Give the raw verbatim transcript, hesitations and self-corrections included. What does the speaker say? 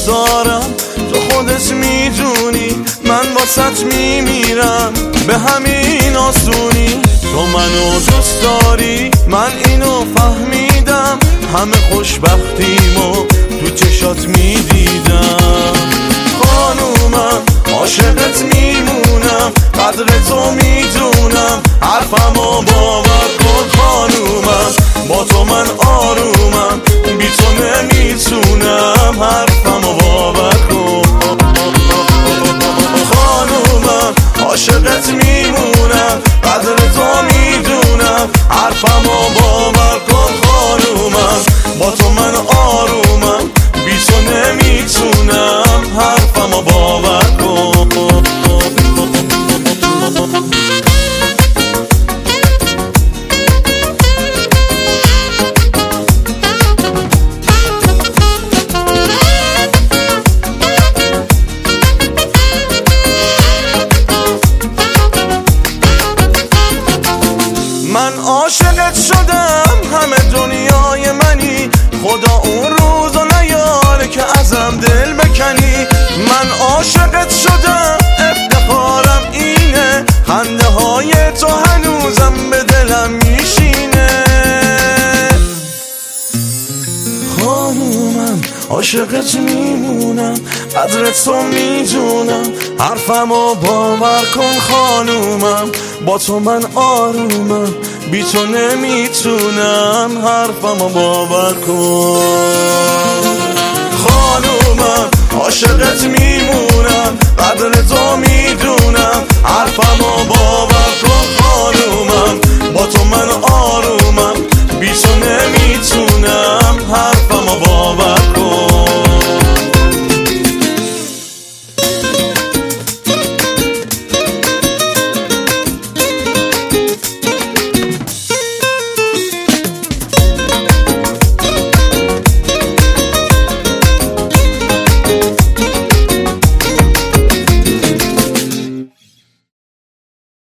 دوست دارم، تو خودت میدونی من واسط میمیرم به همین آسونی. تو منو دوست داری من اینو فهمیدم، همه خوشبختیمو تو چشات میدیدم. خانومم عاشقت میمونم، قدر تو میدونم، حرفمو باور کن. خانومم با تو من آرومم، بی تو نمیتونم، حرفمو باور کن. خانومم عاشقت میمونم، قدر تو میدونم، حرفمو باور کن. خانومم با تو من آرومم، بی تو نمیتونم، حرفمو باور کن. من عاشقت شدم، همه دنیای منی، خدا اون روزو نیاره که ازم دل بکنی. من عاشقت شدم، افتخارم اینه، خنده های تو هنوزم به دلم میشینه. خانومم عاشقت میمونم، قدر تو میدونم، حرفمو باور کن. خانومم با تو من آرومم، بی تو نمیتونم، حرفمو باور کن. خانومم عاشقت میمونم، قدر